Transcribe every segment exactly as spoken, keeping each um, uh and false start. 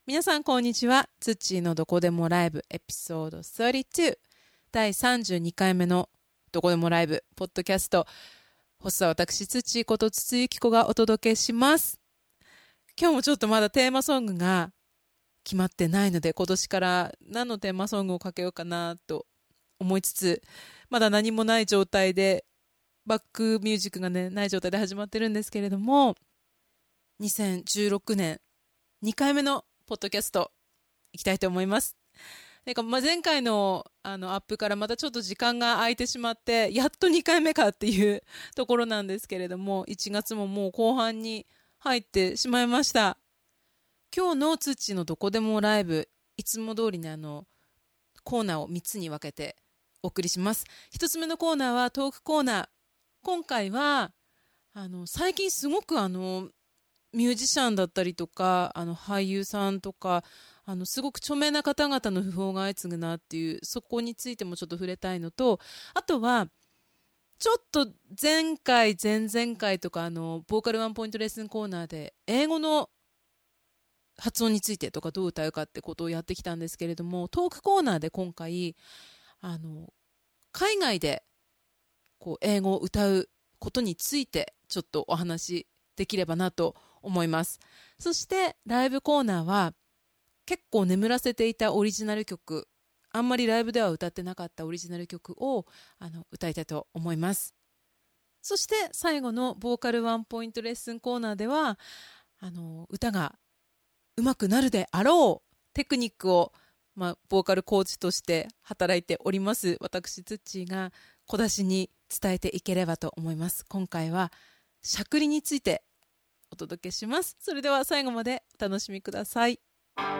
皆さんこんにちは。ツッチーのどこでもライブエピソードさんじゅうに、だいさんじゅうにかいめのどこでもライブポッドキャスト、ホストは私ツッチーこと筒井幸子がお届けします。今日もちょっとまだテーマソングが決まってないので、今年から何のテーマソングをかけようかなと思いつつ、まだ何もない状態で、バックミュージックがねない状態で始まってるんですけれども、にせんじゅうろくねんにかいめのポッドキャストいきたいと思います。なんかまあ前回のあのアップからまたちょっと時間が空いてしまって、やっとにかいめかっていうところなんですけれども、いちがつももう後半に入ってしまいました。今日のツッチのどこでもライブ、いつも通りにあのコーナーをみっつに分けてお送りします。ひとつめのコーナーはトークコーナー。今回はあの最近すごくあのミュージシャンだったりとか、あの俳優さんとか、あのすごく著名な方々の訃報が相次ぐなっていう、そこについてもちょっと触れたいのと、あとはちょっと前回前々回とかあのボーカルワンポイントレッスンコーナーで英語の発音についてとかどう歌うかってことをやってきたんですけれども、トークコーナーで今回あの海外でこう英語を歌うことについてちょっとお話できればなと思います。そしてライブコーナーは結構眠らせていたオリジナル曲、あんまりライブでは歌ってなかったオリジナル曲をあの歌いたいと思います。そして最後のボーカルワンポイントレッスンコーナーではあの歌が上手くなるであろうテクニックを、まあ、ボーカルコーチとして働いております私ツッチーが小出しに伝えていければと思います。今回はしゃくりについてお届けします。それでは最後までお楽しみください。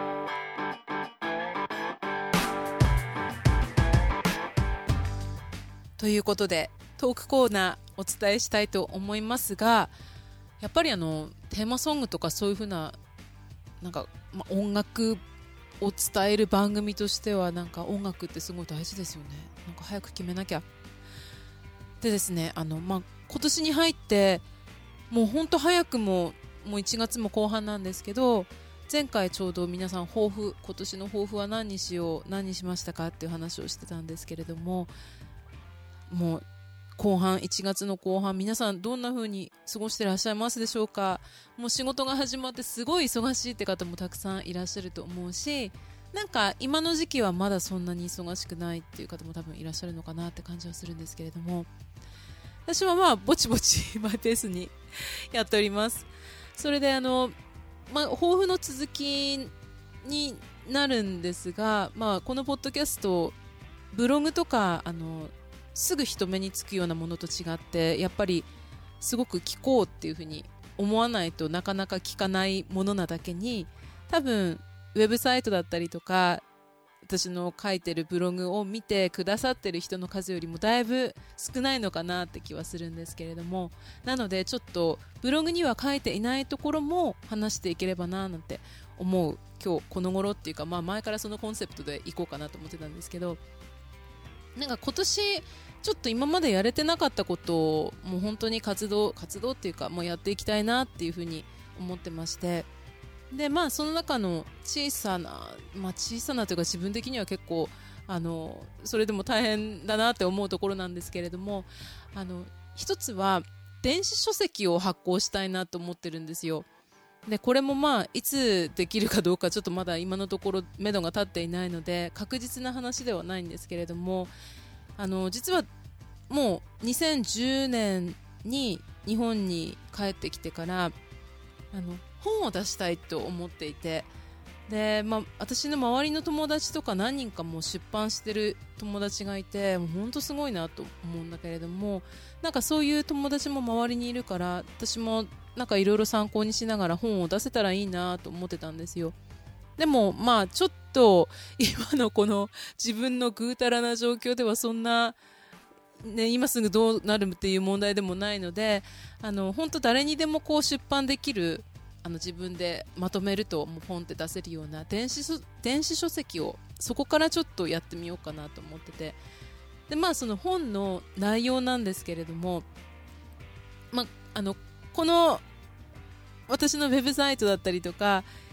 ということでトークコーナーお伝えしたいと思いますが、やっぱりあのテーマソングとかそういう風ななんか、まあ、音楽を伝える番組としてはなんか音楽ってすごい大事ですよね。なんか早く決めなきゃ。でですね、あの、まあ、今年に入ってもうほんと早くももういちがつも後半なんですけど、前回ちょうど皆さん抱負、今年の抱負は何にしよう何にしましたかっていう話をしてたんですけれども、もう後半いちがつの後半、皆さんどんな風に過ごしてらっしゃいますでしょうか。もう仕事が始まってすごい忙しいって方もたくさんいらっしゃると思うし、なんか今の時期はまだそんなに忙しくないっていう方も多分いらっしゃるのかなって感じはするんですけれども、私はまあぼちぼちマイペースにやっております。それであの、まあ、抱負の続きになるんですが、まあ、このポッドキャストブログとかあのすぐ人目につくようなものと違って、やっぱりすごく聞こうっていうふうに思わないとなかなか聞かないものなだけに、多分ウェブサイトだったりとか私の書いてるブログを見てくださってる人の数よりもだいぶ少ないのかなって気はするんですけれども、なのでちょっとブログには書いていないところも話していければななんて思う今日この頃っていうか、まあ、前からそのコンセプトでいこうかなと思ってたんですけど、なんか今年ちょっと今までやれてなかったことをもう本当に活動活動っていうかもうやっていきたいなっていうふうに思ってまして、でまあその中の小さな、まあ、小さなというか自分的には結構あのそれでも大変だなって思うところなんですけれども、あの一つは電子書籍を発行したいなと思ってるんですよ。でこれもまあいつできるかどうかちょっとまだ今のところ目処が立っていないので確実な話ではないんですけれども、あの実はもうにせんじゅうねんに日本に帰ってきてからあの本を出したいと思っていて、で、まあ、私の周りの友達とか何人かも出版してる友達がいて、もう本当すごいなと思うんだけれども、なんかそういう友達も周りにいるから、私もなんかいろいろ参考にしながら本を出せたらいいなと思ってたんですよ。でもまあちょっと今のこの自分のぐうたらな状況ではそんなね、今すぐどうなるっていう問題でもないので、あの本当誰にでもこう出版できる、あの自分でまとめるともうポンって出せるような電子書、電子書籍をそこからちょっとやってみようかなと思ってて、でまあその本の内容なんですけれども、まあ、あのこの私のウェブサイトだったりとか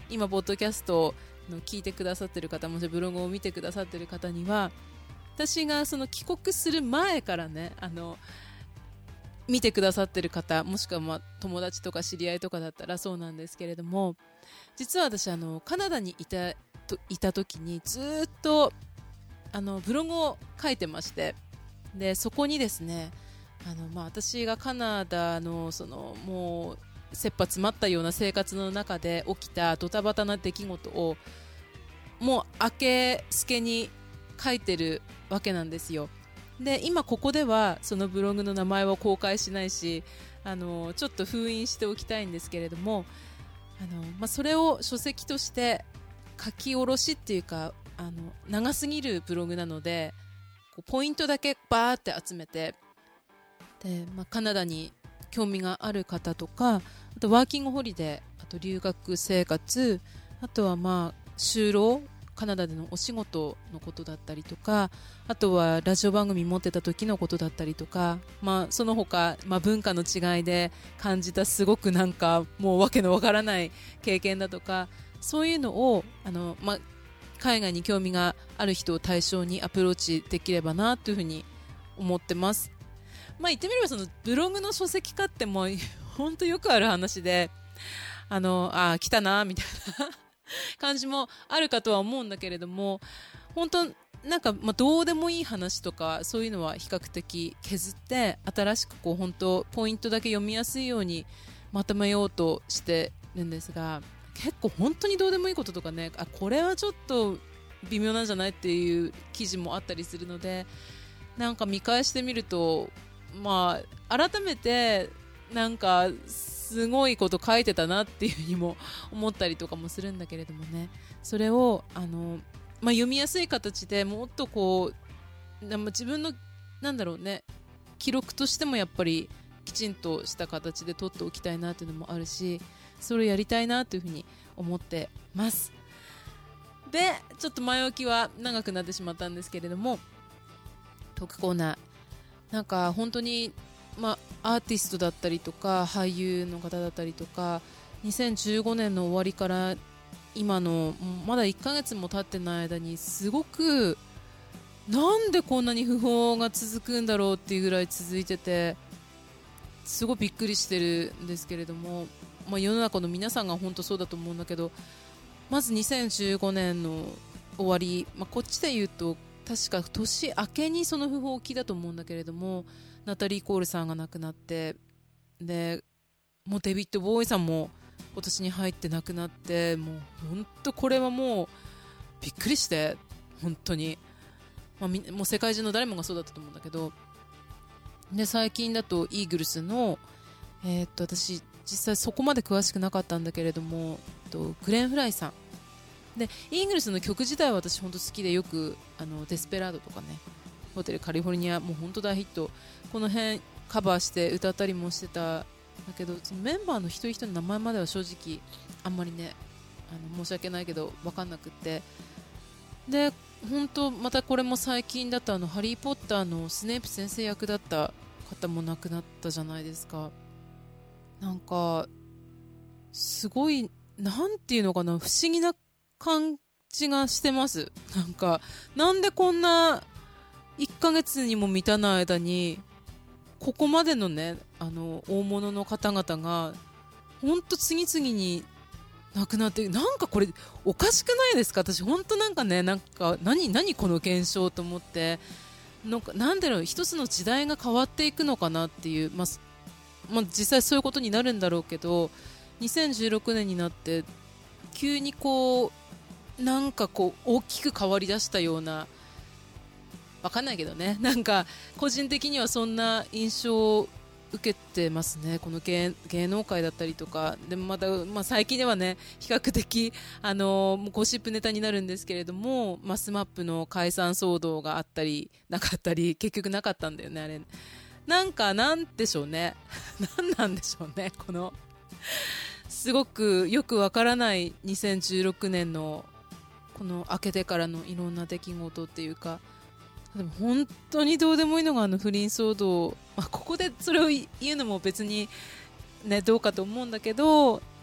今ポッドキャストの聞いてくださってる方もしくはブログを見てくださってる方には、私がその帰国する前からね、あの見てくださってる方、もしくはまあ友達とか知り合いとかだったらそうなんですけれども、実は私あのカナダにいたといた時にずっとあのブログを書いてまして、でそこにですね、あの、まあ、私がカナダのそのもう切羽詰まったような生活の中で起きたドタバタな出来事をもう明けすけに書いてるわけなんですよ。で今ここではそのブログの名前は公開しないし、あのちょっと封印しておきたいんですけれども、あの、まあ、それを書籍として書き下ろしっていうか、あの長すぎるブログなのでこうポイントだけバーって集めて、で、まあ、カナダに興味がある方とか、あとワーキングホリデー、あと留学生活、あとはまあ就労、カナダでのお仕事のことだったりとか、あとはラジオ番組持ってた時のことだったりとか、まあ、その他、まあ、文化の違いで感じたすごくなんかもうわけのわからない経験だとか、そういうのをあの、まあ、海外に興味がある人を対象にアプローチできればなというふうに思ってます。まあ、言ってみればそのブログの書籍化ってもう本当よくある話で、あのあ来たなみたいな感じもあるかとは思うんだけれども、本当なんか、まあ、どうでもいい話とかそういうのは比較的削って新しくこう本当ポイントだけ読みやすいようにまとめようとしてるんですが、結構本当にどうでもいいこととかね、あこれはちょっと微妙なんじゃないっていう記事もあったりするので、なんか見返してみると、まあ改めてなんかすごいこと書いてたなっていうふうにも思ったりとかもするんだけれどもね、それをあの、まあ、読みやすい形でもっとこう自分のなんだろうね、記録としてもやっぱりきちんとした形で取っておきたいなっていうのもあるし、それをやりたいなというふうに思ってます。でちょっと前置きは長くなってしまったんですけれども、トークコーナーなんか本当に、まあ、アーティストだったりとか俳優の方だったりとか、にせんじゅうごねんの終わりから今のまだいっかげつも経ってない間にすごくなんでこんなに不法が続くんだろうっていうぐらい続いてて、すごいびっくりしてるんですけれども、まあ、世の中の皆さんが本当そうだと思うんだけど、まずにせんじゅうごねんの終わり、まあ、こっちで言うと確か年明けにその訃報起きだと思うんだけれども、ナタリー・コールさんが亡くなって、でもうデビッド・ボーイさんも今年に入って亡くなって、もう本当これはもうびっくりして、本当に、まあ、もう世界中の誰もがそうだったと思うんだけど、で最近だとイーグルスの、えー、っと私実際そこまで詳しくなかったんだけれども、えっとグレン・フライさんで、イーグルスの曲自体は私本当好きで、よくあのデスペラードとかね、ホテルカリフォルニアもう本当大ヒット、この辺カバーして歌ったりもしてた。だけどそのメンバーの一人一人の名前までは正直あんまりね、あの申し訳ないけど分かんなくって、で本当またこれも最近だとあのハリーポッターのスネープ先生役だった方も亡くなったじゃないですか。なんかすごいなんていうのかな、不思議な感じがしてます。なんかなんでこんないっかげつにも満たない間にここまでのね、あの大物の方々が本当次々に亡くなって、なんかこれおかしくないですか。私本当なんかね、なんか何何この現象と思って、なんかなんだろう、一つの時代が変わっていくのかなっていう、まあまあ、実際そういうことになるんだろうけど、にせんじゅうろくねんになって急にこうなんかこう大きく変わりだしたような、わかんないけどね、なんか個人的にはそんな印象を受けてますね、この 芸, 芸能界だったりとかでもまた、まあ、最近ではね比較的あのゴシップネタになるんですけれども、マスマップの解散騒動があったりなかったり、結局なかったんだよねあれ。なんかなんでしょうねなんなんでしょうね、このすごくよくわからないにせんじゅうろくねんのこの明けてからのいろんな出来事っていうか、でも本当にどうでもいいのがあの不倫騒動、まあ、ここでそれを言うのも別に、ね、どうかと思うんだけど、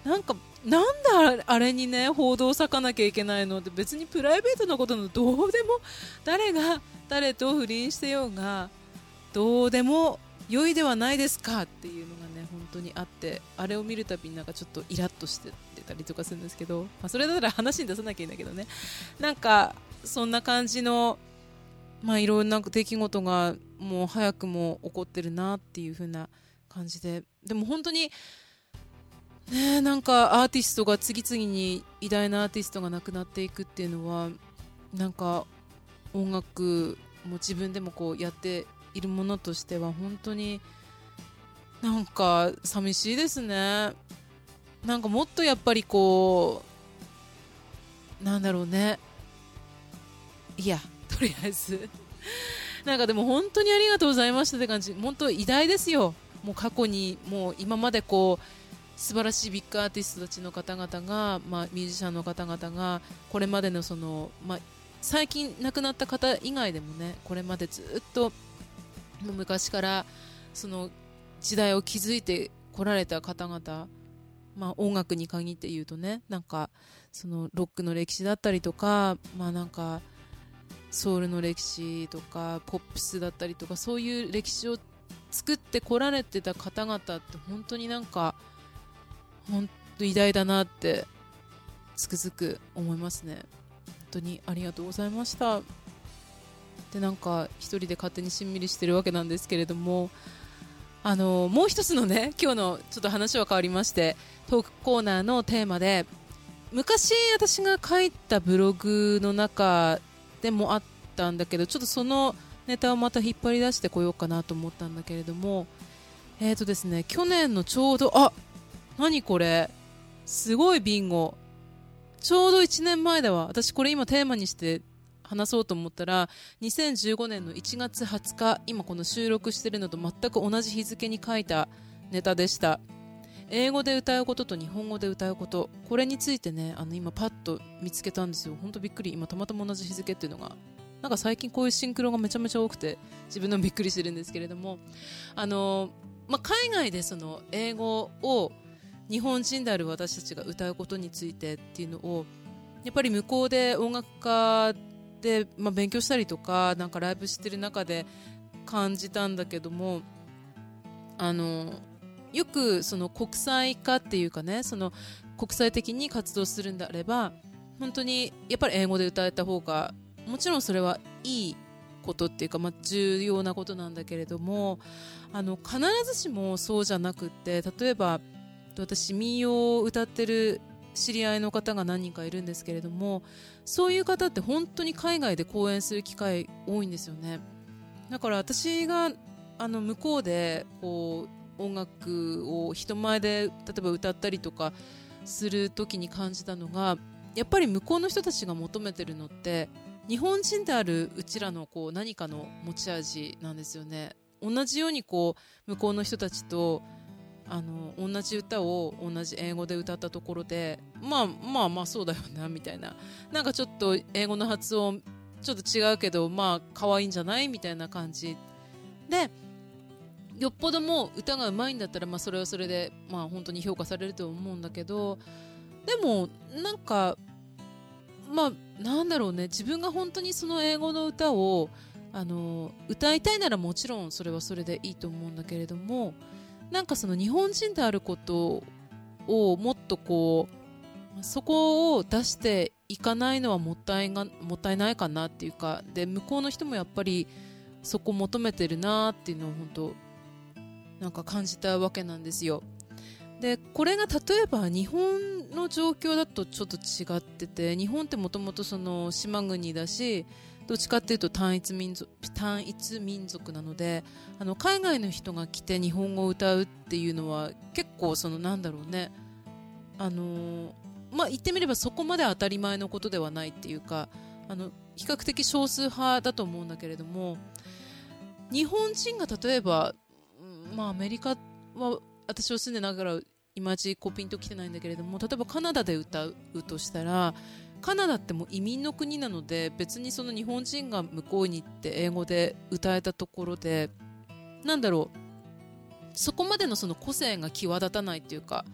なんかなんであれにね報道を割かなきゃいけないのって、別にプライベートなことのどうでも、誰が誰と不倫してようがどうでも良いではないですかっていうのがね本当にあって、あれを見るたびになんかちょっとイラッとしてたりとかするんですけど、まあ、それだったら話に出さなきゃいいんだけどね、なんかそんな感じのまあいろんな出来事がもう早くも起こってるなっていう風な感じで、でも本当にね、なんかアーティストが次々に偉大なアーティストが亡くなっていくっていうのは、なんか音楽も自分でもこうやっているものとしては本当になんか寂しいですね。なんかもっとやっぱりこうなんだろうね、いやとりあえずなんかでも本当にありがとうございましたって感じ。本当偉大ですよ。もう過去にもう今までこう素晴らしいビッグアーティストたちの方々が、まあ、ミュージシャンの方々がこれまでのその、まあ、最近亡くなった方以外でもね、これまでずっともう昔からその時代を築いてこられた方々、まあ、音楽に限って言うとね、なんかそのロックの歴史だったりとか、まあ、なんかソウルの歴史とかポップスだったりとか、そういう歴史を作ってこられてた方々って本当になんか本当偉大だなってつくづく思いますね。本当にありがとうございました。でなんか一人で勝手にしんみりしてるわけなんですけれども、あのもう一つのね今日のちょっと話は変わりまして、トークコーナーのテーマで昔私が書いたブログの中でもあったんだけど、ちょっとそのネタをまた引っ張り出してこようかなと思ったんだけれども、えーとですね去年のちょうど、あ、何これすごいビンゴ、ちょうどいちねんまえだわ。私これ今テーマにして話そうと思ったらにせんじゅうごねんのいちがつはつか、今この収録してるのと全く同じ日付に書いたネタでした。英語で歌うことと日本語で歌うこと、これについてね、あの今パッと見つけたんですよ。ほんとびっくり。今たまたま同じ日付っていうのが、なんか最近こういうシンクロがめちゃめちゃ多くて自分のびっくりしてるんですけれども、あの、まあ、海外でその英語を日本人である私たちが歌うことについてっていうのをやっぱり向こうで音楽家で、まあ、勉強したりとかなんかライブしてる中で感じたんだけども、あのよくその国際化っていうかね、その国際的に活動するんであれば本当にやっぱり英語で歌えた方がもちろんそれはいいことっていうか、まあ、重要なことなんだけれども、あの必ずしもそうじゃなくって、例えば私民謡を歌ってる知り合いの方が何人かいるんですけれども、そういう方って本当に海外で公演する機会多いんですよね。だから私があの向こうでこう音楽を人前で例えば歌ったりとかする時に感じたのが、やっぱり向こうの人たちが求めてるのって日本人であるうちらのこう何かの持ち味なんですよね。同じようにこう向こうの人たちとあの同じ歌を同じ英語で歌ったところで、まあまあまあそうだよなみたいな、なんかちょっと英語の発音ちょっと違うけどまあ可愛いんじゃないみたいな感じで、よっぽどもう歌が上手いんだったら、まあ、それはそれでまあ本当に評価されると思うんだけど、でもなんかまあなんだろうね、自分が本当にその英語の歌をあの歌いたいならもちろんそれはそれでいいと思うんだけれども、なんかその日本人であることをもっとこうそこを出していかないのはもったいがもったいないかなっていうか、で向こうの人もやっぱりそこ求めてるなっていうのを本当なんか感じたわけなんですよ。でこれが例えば日本の状況だとちょっと違ってて、日本ってもともとその島国だし、どっちかっていうと単一民族、単一民族なので、あの海外の人が来て日本語を歌うっていうのは結構そのなんだろうね、あのー、まあ言ってみればそこまで当たり前のことではないっていうか、あの比較的少数派だと思うんだけれども、日本人が例えば、まあ、アメリカは私は住んでながらいまいちこうピンときてないんだけれども、例えばカナダで歌うとしたら、カナダってもう移民の国なので、別にその日本人が向こうに行って英語で歌えたところで、なんだろう、そこまでのその個性が際立たないっていうか、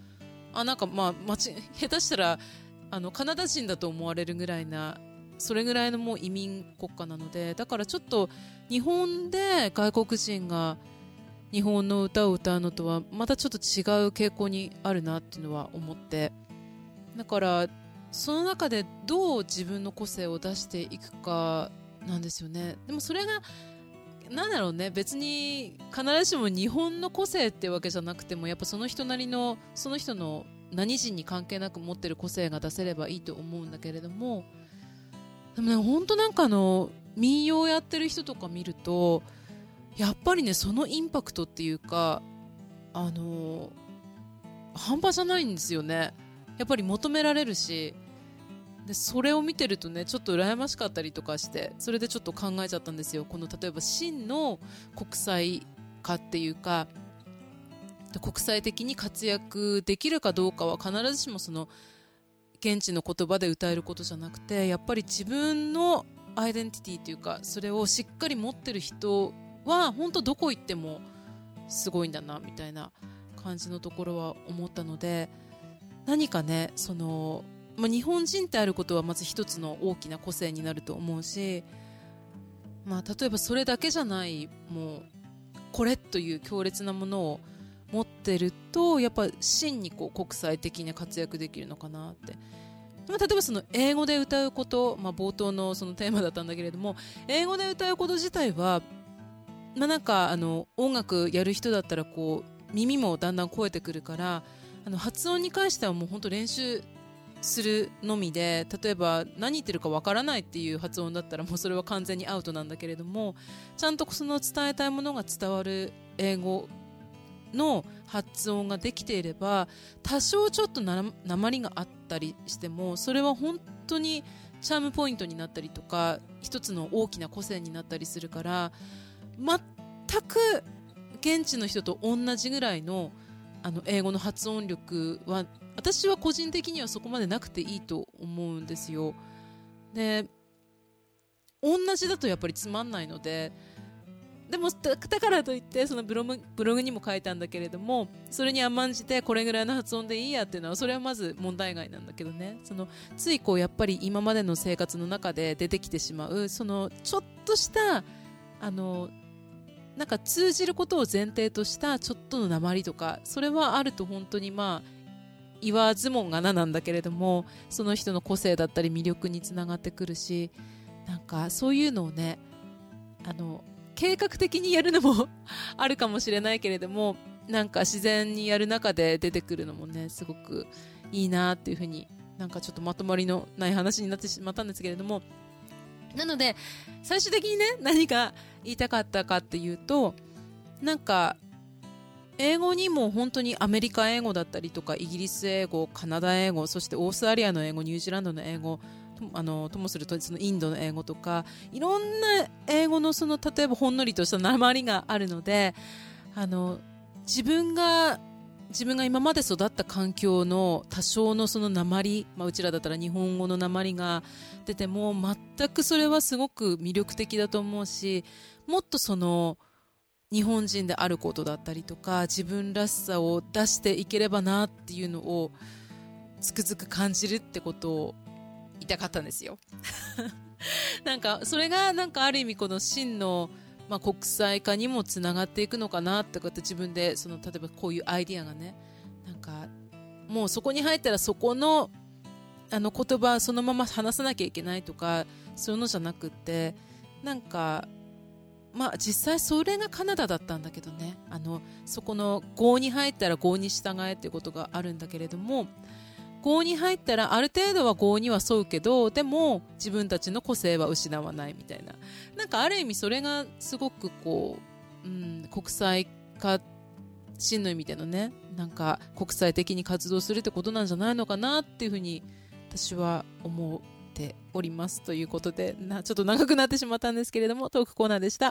あなんかまあ間違下手したらあのカナダ人だと思われるぐらいな、それぐらいのもう移民国家なので、だからちょっと日本で外国人が日本の歌を歌うのとはまたちょっと違う傾向にあるなっていうのは思って、だからその中でどう自分の個性を出していくかなんですよね。でもそれがなんだろうね、別に必ずしも日本の個性ってわけじゃなくても、やっぱその人なりのその人の何人に関係なく持ってる個性が出せればいいと思うんだけれども、でもね、本当なんかあの民謡やってる人とか見るとやっぱりね、そのインパクトっていうか、あの半端じゃないんですよね。やっぱり求められるし、でそれを見てるとね、ちょっと羨ましかったりとかして、それでちょっと考えちゃったんですよ。この例えば真の国際化っていうか、国際的に活躍できるかどうかは必ずしもその現地の言葉で歌えることじゃなくて、やっぱり自分のアイデンティティというか、それをしっかり持ってる人は本当どこ行ってもすごいんだなみたいな感じのところは思ったので、何かね、そのまあ、日本人ってあることはまず一つの大きな個性になると思うし、まあ、例えばそれだけじゃないもうこれという強烈なものを持ってると、やっぱ真にこう国際的に活躍できるのかなって。まあ、例えばその英語で歌うこと、まあ、冒頭のそのテーマだったんだけれども、英語で歌うこと自体は、まあ、なんかあの音楽やる人だったらこう耳もだんだん超えてくるから、あの発音に関してはもう本当練習するのみで、例えば何言ってるかわからないっていう発音だったらもうそれは完全にアウトなんだけれども、ちゃんとその伝えたいものが伝わる英語の発音ができていれば、多少ちょっとな訛りがあったりしてもそれは本当にチャームポイントになったりとか、一つの大きな個性になったりするから、全く現地の人と同じぐらいのあの英語の発音力は私は個人的にはそこまでなくていいと思うんですよ。で、同じだとやっぱりつまんないので、でもだからといってそのブログ、ブログにも書いたんだけれども、それに甘んじてこれぐらいの発音でいいやっていうのは、それはまず問題外なんだけどね、そのついこうやっぱり今までの生活の中で出てきてしまうそのちょっとしたあのなんか通じることを前提としたちょっとの訛りとか、それはあると本当にまあ言わずもがななんだけれども、その人の個性だったり魅力につながってくるし、なんかそういうのをね、あの計画的にやるのもあるかもしれないけれども、なんか自然にやる中で出てくるのもね、すごくいいなっていうふうに、なんかちょっとまとまりのない話になってしまったんですけれども、なので最終的にね、何が言いたかったかっていうと、なんか英語にも本当にアメリカ英語だったりとか、イギリス英語、カナダ英語、そしてオーストラリアの英語、ニュージーランドの英語、あのともするとそのインドの英語とか、いろんな英語のその例えばほんのりとした訛りがあるので、あの自分が自分が今まで育った環境の多少のその訛り、まあ、うちらだったら日本語の訛りが出ても全くそれはすごく魅力的だと思うし、もっとその日本人であることだったりとか、自分らしさを出していければなっていうのをつくづく感じるってことを言いたかったんですよなんかそれがなんかある意味この真の、まあ、国際化にもつながっていくのかなってこと、自分でその例えばこういうアイディアがね、なんかもうそこに入ったらそこのあの言葉そのまま話さなきゃいけないとか、そういうのじゃなくって、なんかまあ実際それがカナダだったんだけどね、あのそこの郷に入ったら郷に従えっていうことがあるんだけれども、郷に入ったらある程度は郷には沿うけど、でも自分たちの個性は失わないみたいな、なんかある意味それがすごくこう、うん、国際化、真の意味でのね、なんか国際的に活動するってことなんじゃないのかなっていうふうに私は思っておりますということで、なちょっと長くなってしまったんですけれども、トークコーナーでした。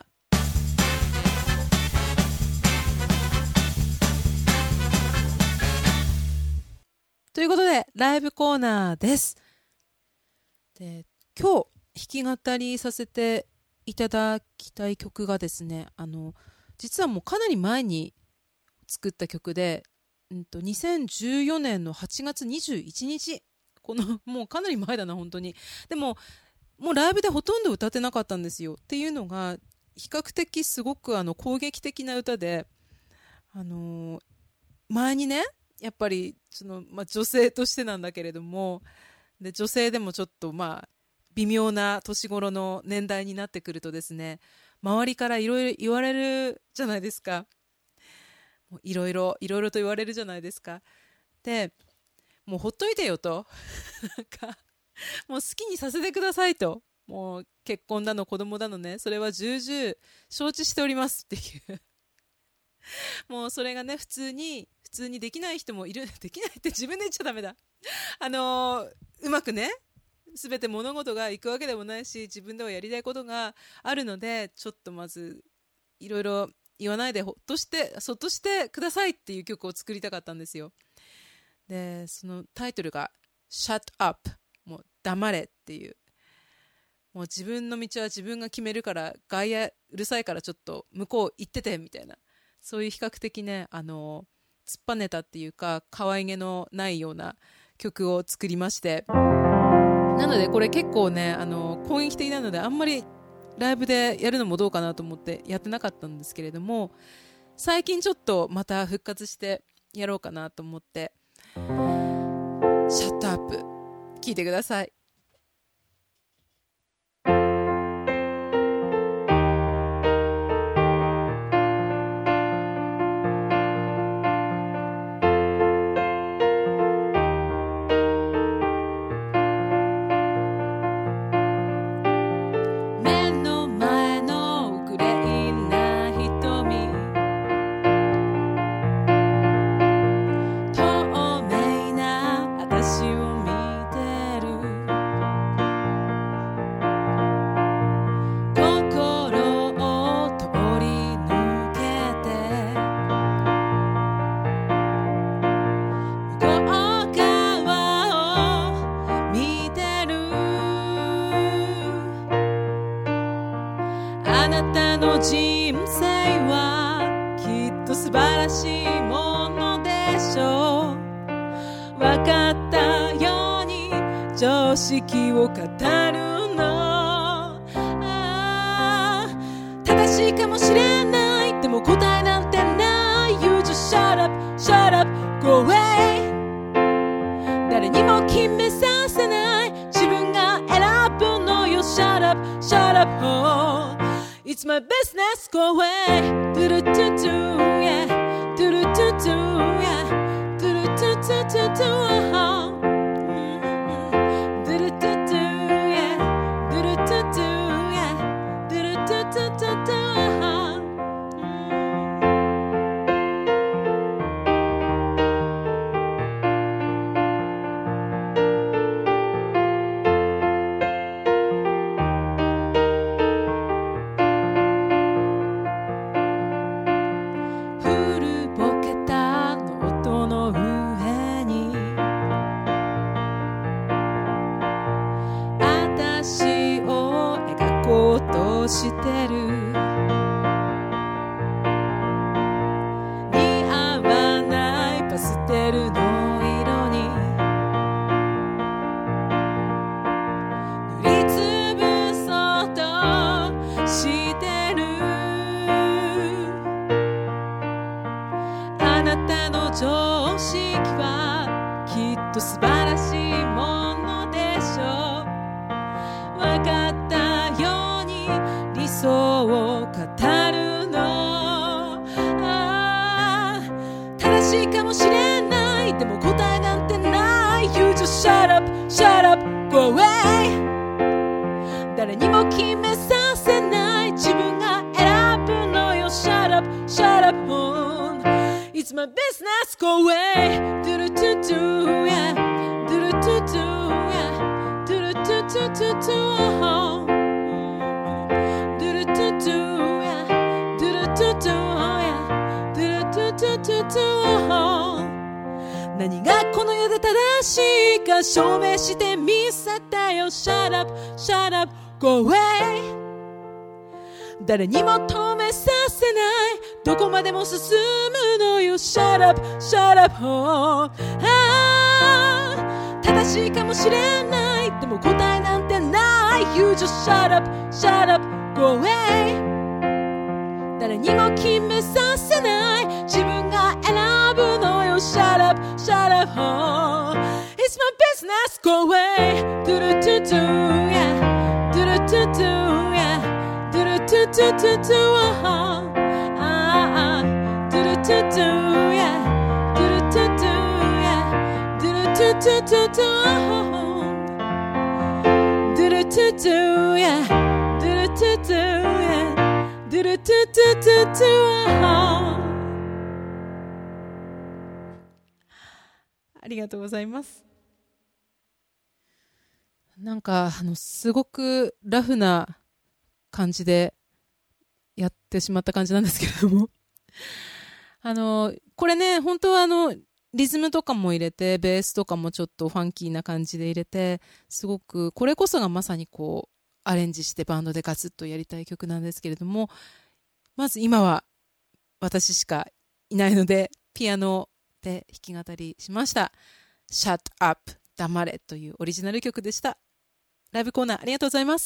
ということでライブコーナーです。で、今日弾き語りさせていただきたい曲がですね、あの実はもうかなり前に作った曲で、 うんと、にせんじゅうよねんのはちがつにじゅういちにち、このもうかなり前だな本当に。でももうライブでほとんど歌ってなかったんですよ。っていうのが比較的すごくあの攻撃的な歌で、あのー、前にねやっぱりその、まあ、女性としてなんだけれども、で女性でもちょっとまあ微妙な年頃の年代になってくるとですね、周りからいろいろ言われるじゃないですか。いろいろいろいろと言われるじゃないですか。でもうほっといてよとなんかもう好きにさせてくださいと、もう結婚だの子供だのね、それは重々承知しておりますっていうもうそれがね普通に普通にできない人もいる。できないって自分で言っちゃダメだあのー、うまくね全て物事がいくわけでもないし、自分ではやりたいことがあるので、ちょっとまずいろいろ言わないでほっとしてそっとしてくださいっていう曲を作りたかったんですよ。でそのタイトルが Shut Up、 もう黙れっていう、もう自分の道は自分が決めるから外野うるさいからちょっと向こう行っててみたいな、そういう比較的ねあの突っぱねたっていうか可愛げのないような曲を作りまして、なのでこれ結構ねあの攻撃的なのであんまりライブでやるのもどうかなと思ってやってなかったんですけれども、最近ちょっとまた復活してやろうかなと思って、シャットアップ聞いてください。人生はきっと素晴らしいものでしょう。分かったように常識を語るの、あ正しいかもしれない、でも答えなんてない。 You just shut up, shut up, go away。 誰にも決めさせない、自分が選ぶのよ。 Shut up, shut up, oh、It's my business, go away. Do do do do, yeah. Do do do do, yeah. Do do do do do do, oh. Do do do do, yeah. Do do do do, yeah. Do do do do do do, oh.してる、似合わないパステルの色に塗りつぶそうとしてる。あなたの常識はきっと素晴らしいものでしょう。分かったように理想を語るの、あ正しいかもしれない、でも答えなんてない。 You just shut up, shut up, go away。 誰にも決めさせない、自分が選ぶのよ。 Shut up, shut up, It's my business, go away。 Do do do do, yeah. Do do do do, yeah. Do do do do do do, oh.何がこの世で正しいか証明してみせてよ。 Shut up, shut up, go away。 誰にも止めさせない、 どこまでも進むのよ Shut up, shut up、oh、あ正しいかもしれない、でも答えなんてない。 You just shut up, shut up, go away。 誰にも決めさせない、自分が選ぶのよ Shut up, shut up、oh、It's my business, go away。 Do-do-do-do、 yeah、 Do-do-do-do、 yeah、 Do-do-do-do-do、 oh、ah、 Do-do-do-do、 yeah、 Do-do-do-do、 yeah、 Do-do-do-do、 oh、 Do-do-do-do、 yeah、 Do-do-do-do、 yeah、 Do-do-do-do-do、 oh。ありがとうございます。なんかあのすごくラフな感じでやってしまった感じなんですけれどもあのこれね、本当はあのリズムとかも入れて、ベースとかもちょっとファンキーな感じで入れて、すごくこれこそがまさにこうアレンジしてバンドでガツッとやりたい曲なんですけれども、まず今は私しかいないのでピアノで弾き語りしました。 Shut up 黙れというオリジナル曲でした。ライブコーナーありがとうございます。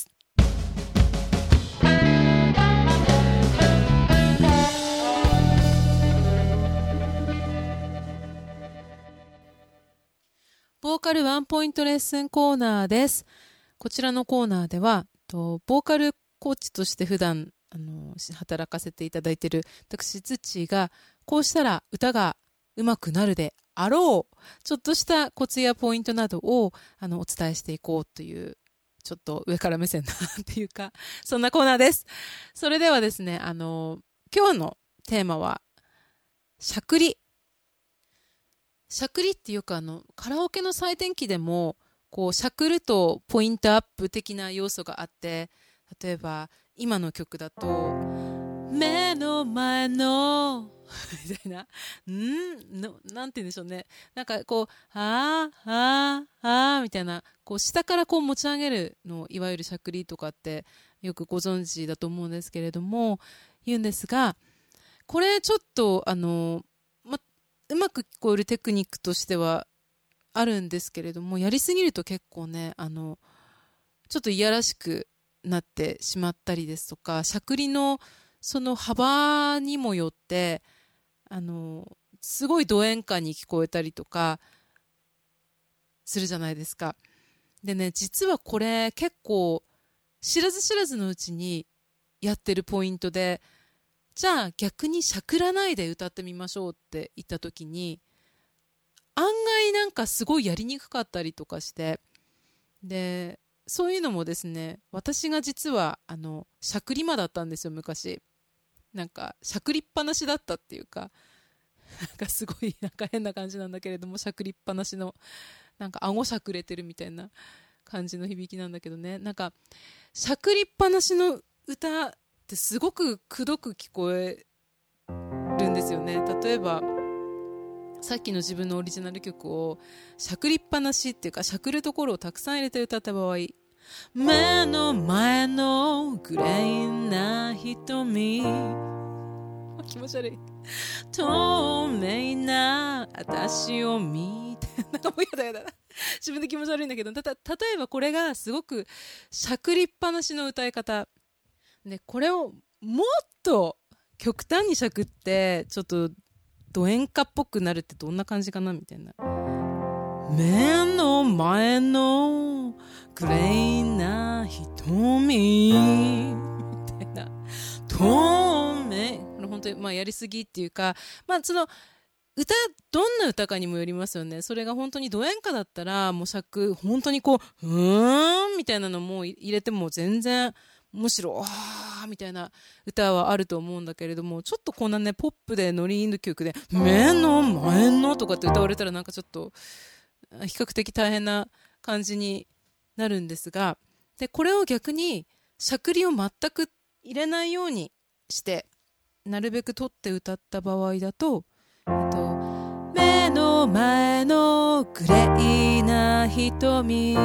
ボーカルワンポイントレッスンコーナーです。こちらのコーナーではとボーカルコーチとして普段あの働かせていただいている私ツッチーが、こうしたら歌が上手くなるであろうちょっとしたコツやポイントなどをあのお伝えしていこうという、ちょっと上から目線なっていうか、そんなコーナーです。それではですね、あの今日のテーマはしゃくり。しゃくりっていうか、あのカラオケの採点機でもこうしゃくるとポイントアップ的な要素があって、例えば今の曲だと目の前のみたいな、んのなんて言うんでしょうね、なんかこうあーあーあーみたいな、こう下からこう持ち上げるのをいわゆるしゃくりとかってよくご存知だと思うんですけれども、言うんですが、これちょっとあの、ま、うまく聞こえるテクニックとしてはあるんですけれども、やりすぎると結構ね、あのちょっといやらしくなってしまったりですとか、しゃくりのその幅にもよってあのすごいド演歌に聞こえたりとかするじゃないですか。でね、実はこれ結構知らず知らずのうちにやってるポイントで、じゃあ逆にしゃくらないで歌ってみましょうって言った時に、案外なんかすごいやりにくかったりとかして、でそういうのもですね、私が実はあのしゃくり魔だったんですよ、昔。なんかしゃくりっぱなしだったっていうか、なんかすごいなんか変な感じなんだけれども、しゃくりっぱなしの、なんか顎しゃくれてるみたいな感じの響きなんだけどね、なんかしゃくりっぱなしの歌ってすごくくどく聞こえるんですよね。例えばさっきの自分のオリジナル曲をしゃくりっぱなしっていうか、しゃくるところをたくさん入れて歌った場合、目の前のグレーな瞳、気持ち悪い、透明な私を見てなんかもうやだやだ自分で気持ち悪いんだけど、たた例えばこれがすごくしゃくりっぱなしの歌い方で、これをもっと極端にしゃくってちょっとド演歌っぽくなるってどんな感じかなみたいな。目の前のグレーな瞳みたいな、透明、これ本当にまあやりすぎっていうか、まあその歌、どんな歌かにもよりますよね。それが本当にド演歌だったらもう尺本当にこううーんみたいなのも入れても全然、むしろあーみたいな歌はあると思うんだけれども、ちょっとこんなねポップでノリいい曲で目の前のとかって歌われたらなんかちょっと比較的大変な感じになるんですが、でこれを逆にしゃくりを全く入れないようにしてなるべく取って歌った場合だと、えっと、目の前のグレーな瞳、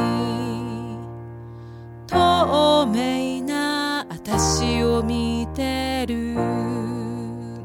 透明な私を見てる、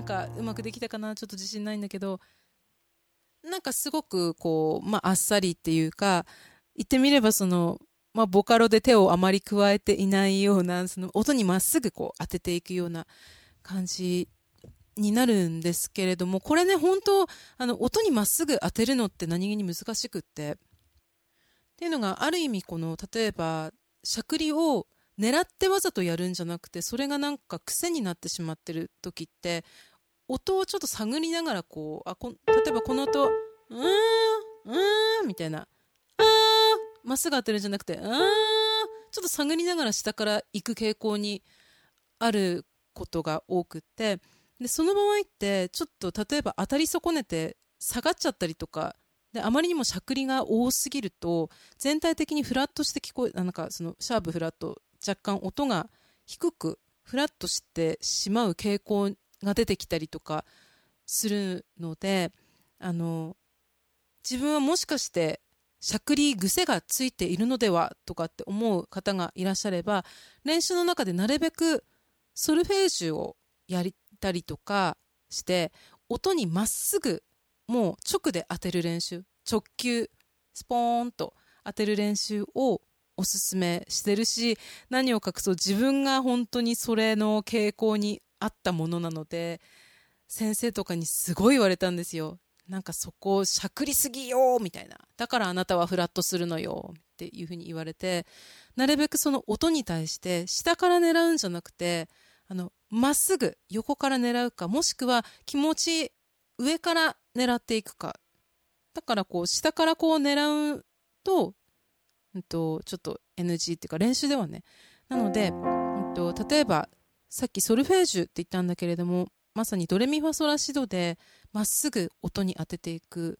なんかうまくできたかな、ちょっと自信ないんだけど、なんかすごくこう、まあ、あっさりっていうか、言ってみればその、まあ、ボカロで手をあまり加えていないような、その音にまっすぐこう当てていくような感じになるんですけれども、これね、本当あの音にまっすぐ当てるのって何気に難しくって、っていうのがある意味この例えばしゃくりを狙ってわざとやるんじゃなくて、それがなんか癖になってしまってる時って、音をちょっと探りながらこう、あこ例えばこの音、うーんうーんみたいな、あーまっすぐ当てるんじゃなくて、あーちょっと探りながら下から行く傾向にあることが多くって、でその場合ってちょっと例えば当たり損ねて下がっちゃったりとかで、あまりにもしゃくりが多すぎると全体的にフラットして聞こえ、なんかそのシャープフラット、若干音が低くフラットしてしまう傾向が出てきたりとかするので、あの自分はもしかしてしゃくり癖がついているのではとかって思う方がいらっしゃれば、練習の中でなるべくソルフェージュをやったりとかして音にまっすぐもう直で当てる練習、直球スポーンと当てる練習をおすすめしてるし、何を隠そう自分が本当にそれの傾向にあったものなので、先生とかにすごい言われたんですよ。なんかそこしゃくりすぎよみたいな、だからあなたはフラットするのよっていうふうに言われて、なるべくその音に対して下から狙うんじゃなくて、あのまっすぐ横から狙うか、もしくは気持ち上から狙っていくか。だからこう下からこう狙うと、うんと、ちょっと エヌジー っていうか練習ではね。なので、うんと、例えばさっきソルフェージュって言ったんだけれども、まさにドレミファソラシドでまっすぐ音に当てていく。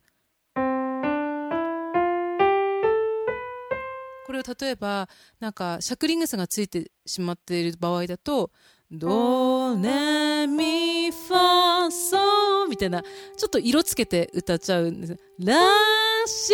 これを例えばなんかしゃくり癖がついてしまっている場合だと、ドレミファソみたいな、ちょっと色つけて歌っちゃうんです。ラシ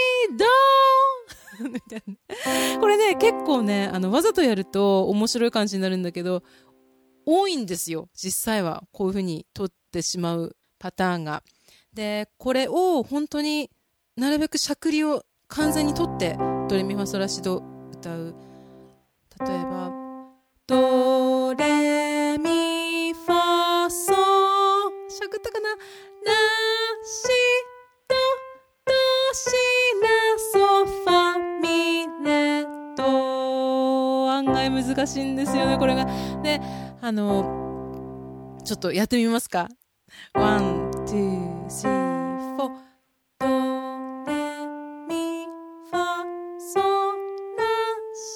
ドみたいな。これね、結構ね、あのわざとやると面白い感じになるんだけど、多いんですよ、実際は。こういう風に取ってしまうパターンが。でこれを本当になるべくしゃくりを完全に取ってドレミファソラシド歌う。例えばドレミファソ、しゃくったかな、ラシドドシラソファミレド、案外難しいんですよね、これが。であのちょっとやってみますか。ワン、ツー、スリー、フォー。ドレミファソラシ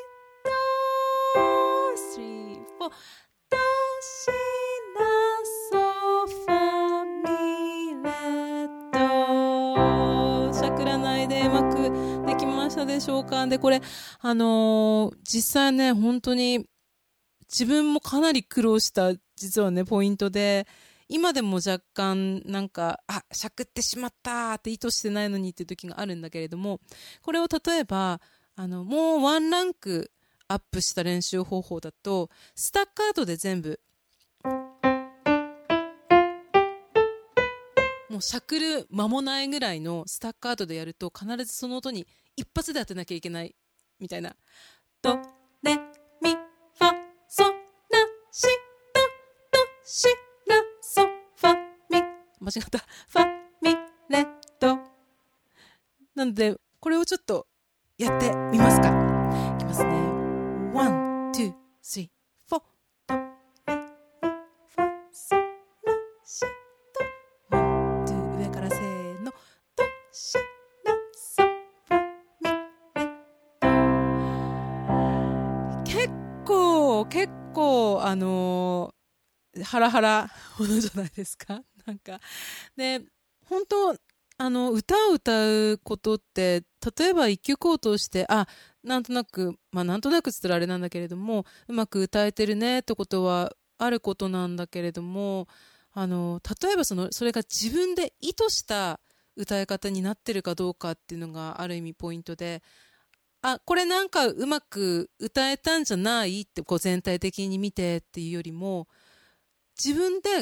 ド、スリー、フォー。ドシラソファミレド。しゃくらないでうまくできましたでしょうか。でこれあのー、実際ね、本当に自分もかなり苦労した実はねポイントで、今でも若干なんかあしゃくってしまったって意図してないのにっていう時があるんだけれども、これを例えばあのもうワンランクアップした練習方法だと、スタッカートで全部もうしゃくる間もないぐらいのスタッカートでやると、必ずその音に一発で当てなきゃいけないみたいな。ドレミファソラシドドシラソファミ、間違った、ファミレドなので、これをちょっとやってみますか。いきますね。ワン、ツー、スリー、フォー。ドレミファソラシド、ワン、ツー、上からせーの、ドシラソファミレド。結構結構あのー、ハラハラものじゃないですか。なんかで本当あの歌を歌うことって、例えば一曲を通してあなんとなくまあなんとなくっつったらあれなんだけれども、うまく歌えてるねってことはあることなんだけれども、あの例えばそのそれが自分で意図した歌い方になってるかどうかっていうのがある意味ポイントで、あこれなんかうまく歌えたんじゃないってこう全体的に見てっていうよりも、自分で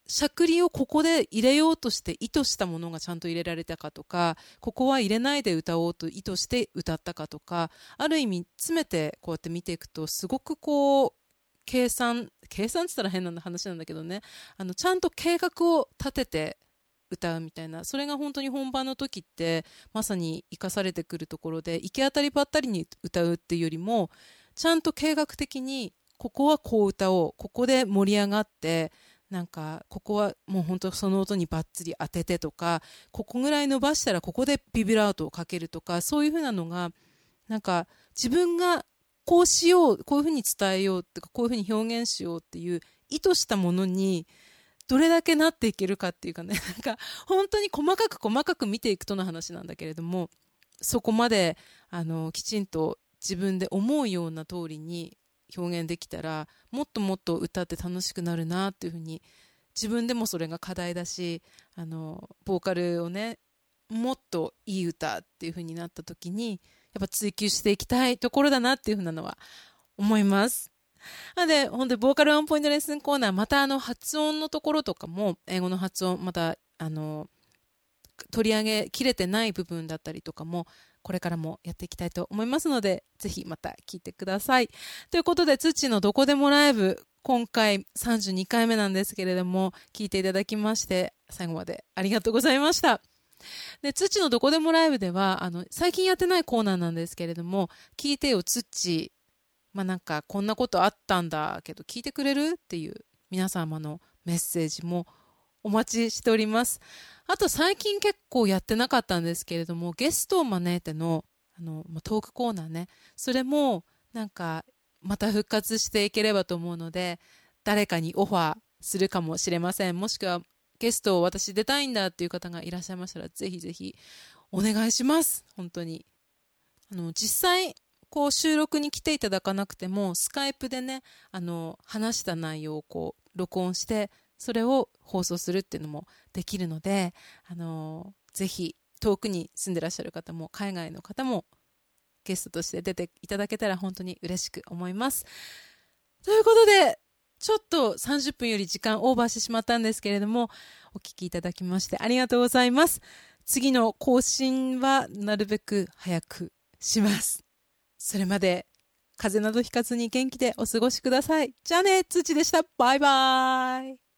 しゃくりをここで入れようとして意図したものがちゃんと入れられたかとか、ここは入れないで歌おうと意図して歌ったかとか、ある意味詰めてこうやって見ていくと、すごくこう計算計算って言ったら変な話なんだけどね、あのちゃんと計画を立てて歌うみたいな、それが本当に本番の時ってまさに生かされてくるところで、行き当たりばったりに歌うっていうよりも、ちゃんと計画的にここはこう歌おう、ここで盛り上がって、なんかここはもう本当その音にバッツリ当ててとか、ここぐらい伸ばしたらここでビブラートをかけるとか、そういう風なのがなんか自分がこうしよう、こういう風に伝えようとか、こういう風に表現しようっていう意図したものにどれだけなっていけるかっていうかね、なんか本当に細かく細かく見ていくとの話なんだけれども、そこまであのきちんと自分で思うような通りに表現できたら、もっともっと歌って楽しくなるなっていうふうに、自分でもそれが課題だし、あのボーカルをね、もっといい歌っていうふうになった時にやっぱ追求していきたいところだなっていうふうなのは思います。なので本当にボーカルワンポイントレッスンコーナー、またあの発音のところとかも、英語の発音またあの取り上げきれてない部分だったりとかもこれからもやっていきたいと思いますので、ぜひまた聞いてください。ということで、つっちーのどこでもライブ、今回さんじゅうにかいめなんですけれども、聞いていただきまして最後までありがとうございました。で、つっちーのどこでもライブではあの最近やってないコーナーなんですけれども、聞いてよつっちー、まあなんかこんなことあったんだけど聞いてくれるっていう皆様のメッセージもお待ちしております。あと最近結構やってなかったんですけれども、ゲストを招いてのあのトークコーナーね、それもなんかまた復活していければと思うので、誰かにオファーするかもしれません。もしくはゲストを私出たいんだっていう方がいらっしゃいましたら、ぜひぜひお願いします。本当にあの実際こう収録に来ていただかなくても、スカイプでね、あの話した内容をこう録音してそれを放送するっていうのもできるので、あのぜひ遠くに住んでらっしゃる方も海外の方もゲストとして出ていただけたら本当に嬉しく思います。ということで、ちょっとさんじゅっぷんより時間オーバーしてしまったんですけれども、お聞きいただきましてありがとうございます。次の更新はなるべく早くします。それまで風邪などひかずに元気でお過ごしください。じゃあね、つちでした。バイバーイ。